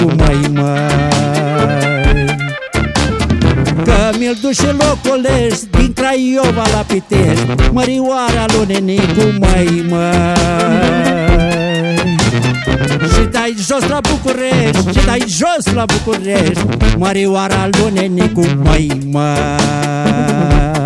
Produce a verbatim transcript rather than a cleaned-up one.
Nenicu, măi, măi. Că mi-l duci și loculești din Craiova la Pitești, mărioara lui Nenicu, măi, măi. Și dai jos la București, și dai jos la București, mărioara lui Nenicu, măi, măi.